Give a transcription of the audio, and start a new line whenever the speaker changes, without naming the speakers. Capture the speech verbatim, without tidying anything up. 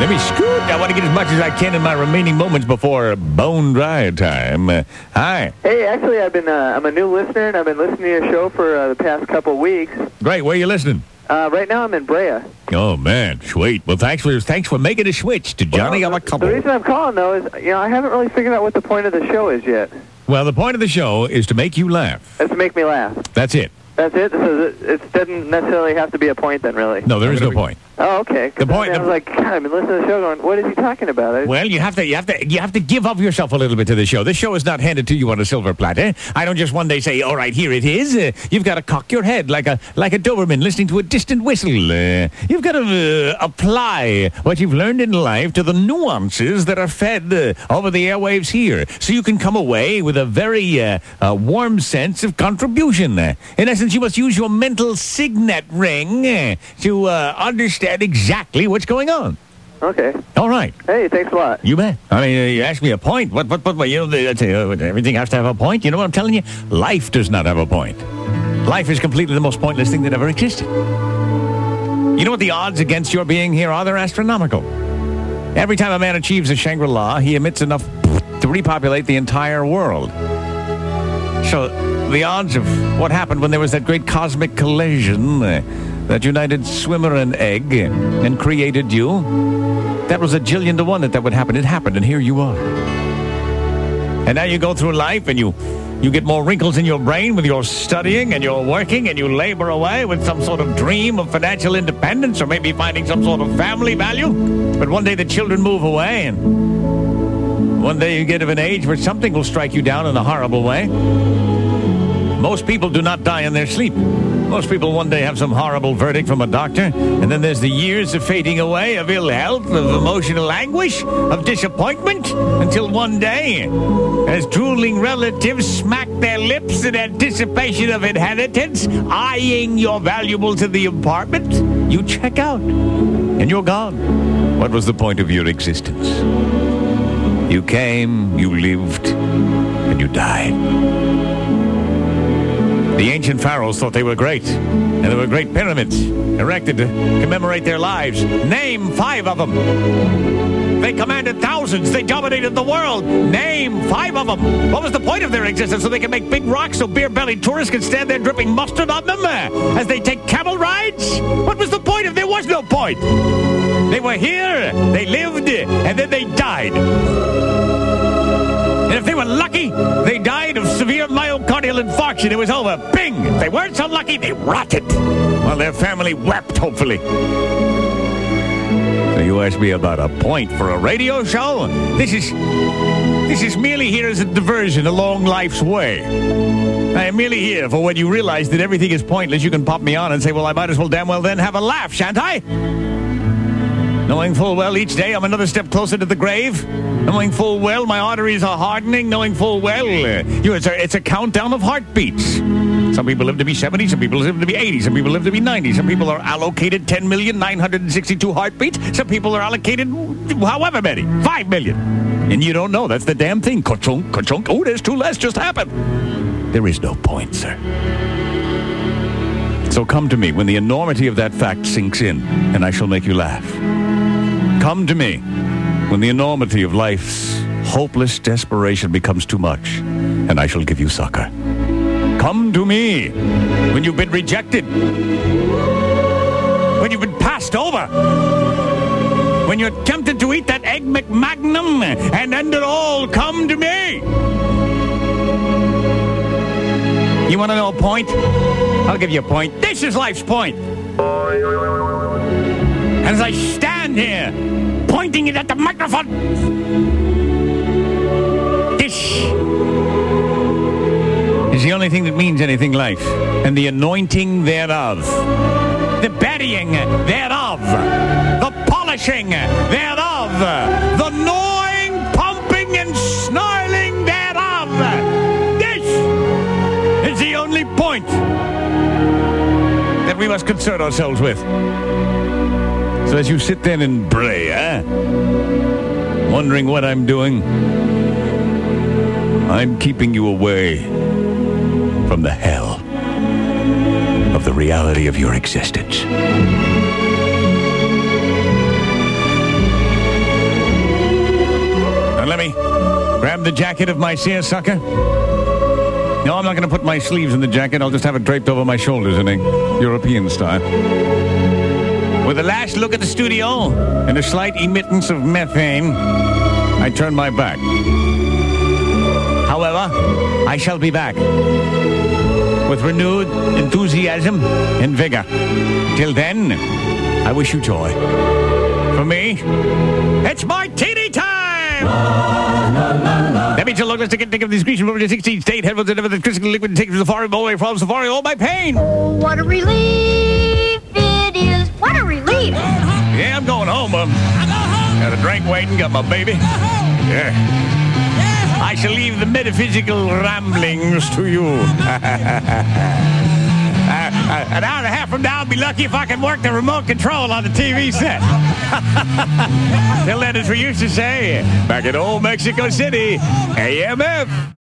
Let me scoot. I want to get as much as I can in my remaining moments before bone dry time. Uh, hi.
Hey, actually, I've been uh, I'm a new listener, and I've been listening to your show for uh, the past couple weeks.
Great. Where are you listening?
Uh, right now, I'm in Brea.
Oh, man. Sweet. Well, thanks for thanks for making a switch to Johnny
Well,
on a couple.
The reason I'm calling, though, is, you know, I haven't really figured out what the point of the show is yet.
Well, the point of the show is to make you laugh.
It's to make me laugh.
That's it.
That's it? So it, it doesn't necessarily have to be a point, then, really?
No, there is no point.
Oh, okay.
The point.
I was like, God, I've been listening to the show going, what is he talking about? I,
Well, you have to, you have to, you have to give up yourself a little bit to the show. This show is not handed to you on a silver platter. I don't just one day say, "All right, here it is." Uh, you've got to cock your head like a like a Doberman listening to a distant whistle. Uh, you've got to uh, apply what you've learned in life to the nuances that are fed uh, over the airwaves here, so you can come away with a very uh, uh, warm sense of contribution. Uh, in essence, you must use your mental signet ring uh, to uh, understand exactly what's going on.
Okay.
All right.
Hey, thanks a lot.
You bet. I mean, uh, you asked me a point. What, what, what, what you know, the, uh, everything has to have a point. You know what I'm telling you? Life does not have a point. Life is completely the most pointless thing that ever existed. You know what the odds against your being here are? They're astronomical. Every time a man achieves a Shangri-La, he emits enough to repopulate the entire world. So the odds of what happened when there was that great cosmic collision uh, that united swimmer and egg and created you, that was a jillion to one that that would happen. It happened, and here you are. And now you go through life, and you you get more wrinkles in your brain with your studying and your working, and you labor away with some sort of dream of financial independence, or maybe finding some sort of family value. But one day the children move away, and one day you get of an age where something will strike you down in a horrible way. Most people do not die in their sleep. Most people one day have some horrible verdict from a doctor, and then there's the years of fading away, of ill health, of emotional anguish, of disappointment, until one day, as drooling relatives smack their lips in anticipation of inheritance, eyeing your valuables in the apartment, you check out, and you're gone. What was the point of your existence? You came, you lived, and you died. The ancient pharaohs thought they were great, and there were great pyramids erected to commemorate their lives. Name five of them. They commanded thousands. They dominated the world. Name five of them. What was the point of their existence? So they could make big rocks so beer-bellied tourists could stand there dripping mustard on them uh, as they take camel rides? What was the point if there was no point? They were here, they lived, and then they died. And if they were lucky, they died of severe myocardial infarction. It was over. Bing! If they weren't so lucky, they rotted. While their family wept, hopefully. So you asked me about a point for a radio show? This is... This is merely here as a diversion along life's way. I am merely here for when you realize that everything is pointless, you can pop me on and say, well, I might as well damn well then have a laugh, shan't I? Knowing full well each day I'm another step closer to the grave. Knowing full well my arteries are hardening. Knowing full well uh, you know, it's, a, it's a countdown of heartbeats. Some people live to be seventy. Some people live to be eighty. Some people live to be ninety. Some people are allocated ten million nine hundred sixty-two heartbeats. Some people are allocated however many. five million. And you don't know. That's the damn thing. Ka-chunk, ka-chunk. Oh, there's two less just happened. There is no point, sir. So come to me when the enormity of that fact sinks in, and I shall make you laugh. Come to me when the enormity of life's hopeless desperation becomes too much, and I shall give you succor. Come to me when you've been rejected, when you've been passed over, when you're tempted to eat that Egg McMagnum and end it all. Come to me. You want to know a point? I'll give you a point. This is life's point. And as I stand here, pointing it at the microphone, this is the only thing that means anything, life. And the anointing thereof, the burying thereof, the polishing thereof, the gnawing, pumping, and snarling thereof. This is the only point that we must concern ourselves with. So as you sit then in Brea, eh, wondering what I'm doing, I'm keeping you away from the hell of the reality of your existence. grab the jacket of my seersucker. No, I'm not going to put my sleeves in the jacket. I'll just have it draped over my shoulders in a European style. With a last look at the studio and a slight emittance of methane, I turn my back. However, I shall be back with renewed enthusiasm and vigor. Till then, I wish you joy. For me, it's martini time! That means you'll look, let's take a think of the discretion over the sixteenth state, headphones and everything, crystal liquid, take the safari, all the way from safari, all my pain.
Oh, what a relief it is. What a relief.
Yeah, I'm going home, um. Got a drink waiting, got my baby. Yeah. I shall leave the metaphysical ramblings to you. uh, uh, an hour and a half from now, I'll be lucky if I can work the remote control on the T V set. Till then, as we used to say, back in old Mexico City, A M F.